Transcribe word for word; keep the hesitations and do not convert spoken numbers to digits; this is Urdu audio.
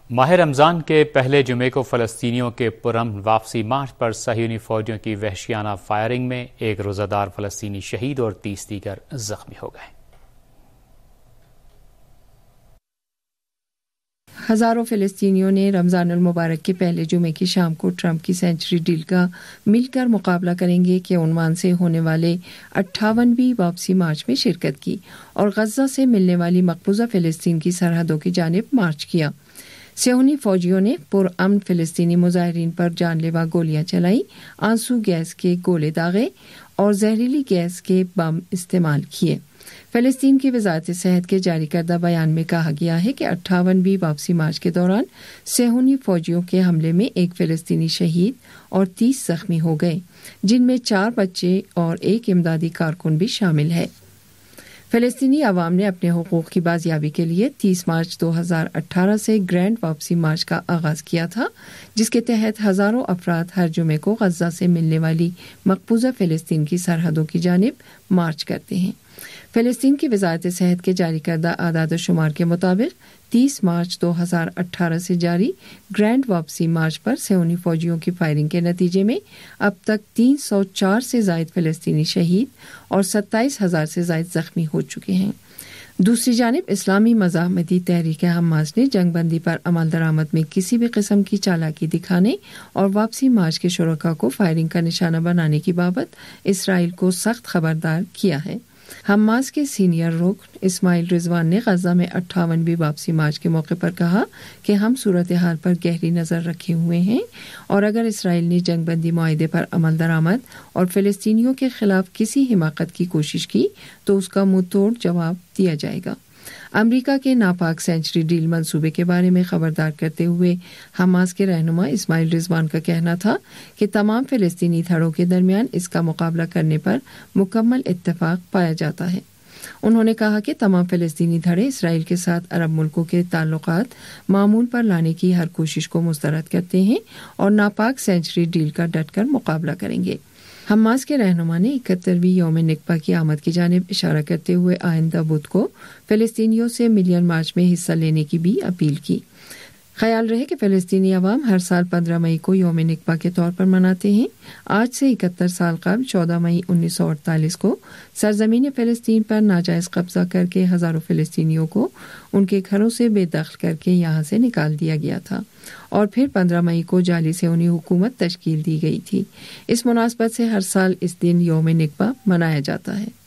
ماہ رمضان کے پہلے جمعے کو فلسطینیوں کے پرامن واپسی مارچ پر صہیونی فوجیوں کی وحشیانہ فائرنگ میں ایک روزہ دار فلسطینی شہید اور تیس دیگر زخمی ہو گئے۔ ہزاروں فلسطینیوں نے رمضان المبارک کے پہلے جمعے کی شام کو ٹرمپ کی سینچری ڈیل کا مل کر مقابلہ کریں گے کے عنوان سے ہونے والے اٹھاونویں واپسی مارچ میں شرکت کی اور غزہ سے ملنے والی مقبوضہ فلسطین کی سرحدوں کی جانب مارچ کیا۔ صہیونی فوجیوں نے پرامن فلسطینی مظاہرین پر جان لیوا گولیاں چلائی، آنسو گیس کے گولے داغے اور زہریلی گیس کے بم استعمال کیے۔ فلسطین کی وزارت صحت کے جاری کردہ بیان میں کہا گیا ہے کہ اٹھاونویں واپسی مارچ کے دوران صہیونی فوجیوں کے حملے میں ایک فلسطینی شہید اور تیس زخمی ہو گئے، جن میں چار بچے اور ایک امدادی کارکن بھی شامل ہے۔ فلسطینی عوام نے اپنے حقوق کی بازیابی کے لیے تیس مارچ دو ہزار اٹھارہ سے گرینڈ واپسی مارچ کا آغاز کیا تھا، جس کے تحت ہزاروں افراد ہر جمعے کو غزہ سے ملنے والی مقبوضہ فلسطین کی سرحدوں کی جانب مارچ کرتے ہیں۔ فلسطین کی وزارت صحت کے جاری کردہ اعداد و شمار کے مطابق تیس مارچ دو ہزار اٹھارہ سے جاری گرینڈ واپسی مارچ پر صہیونی فوجیوں کی فائرنگ کے نتیجے میں اب تک تین سو چار سے زائد فلسطینی شہید اور ستائیس ہزار سے زائد زخمی ہو چکے ہیں۔ دوسری جانب اسلامی مزاحمتی تحریک حماس نے جنگ بندی پر عمل درآمد میں کسی بھی قسم کی چالاکی دکھانے اور واپسی مارچ کے شرکاء کو فائرنگ کا نشانہ بنانے کی بابت اسرائیل کو سخت خبردار کیا ہے۔ حماس کے سینئر رکن اسماعیل رضوان نے غزہ میں اٹھاونویں واپسی مارچ کے موقع پر کہا کہ ہم صورتحال پر گہری نظر رکھے ہوئے ہیں اور اگر اسرائیل نے جنگ بندی معاہدے پر عمل درآمد اور فلسطینیوں کے خلاف کسی حماقت کی کوشش کی تو اس کا منہ توڑ جواب دیا جائے گا۔ امریکہ کے ناپاک سینچری ڈیل منصوبے کے بارے میں خبردار کرتے ہوئے حماس کے رہنما اسماعیل رضوان کا کہنا تھا کہ تمام فلسطینی دھڑوں کے درمیان اس کا مقابلہ کرنے پر مکمل اتفاق پایا جاتا ہے۔ انہوں نے کہا کہ تمام فلسطینی دھڑے اسرائیل کے ساتھ عرب ملکوں کے تعلقات معمول پر لانے کی ہر کوشش کو مسترد کرتے ہیں اور ناپاک سینچری ڈیل کا ڈٹ کر مقابلہ کریں گے۔ حماس کے رہنما نے اکہترویں یوم نکبہ کی آمد کی جانب اشارہ کرتے ہوئے آئندہ بدھ کو فلسطینیوں سے ملین مارچ میں حصہ لینے کی بھی اپیل کی۔ خیال رہے کہ فلسطینی عوام ہر سال پندرہ مئی کو یوم نکبہ کے طور پر مناتے ہیں۔ آج سے اکہتر سال قبل چودہ مئی انیس سو اڑتالیس کو سرزمین فلسطین پر ناجائز قبضہ کر کے ہزاروں فلسطینیوں کو ان کے گھروں سے بے دخل کر کے یہاں سے نکال دیا گیا تھا اور پھر پندرہ مئی کو جعلی صہیونی حکومت تشکیل دی گئی تھی۔ اس مناسبت سے ہر سال اس دن یوم نکبہ منایا جاتا ہے۔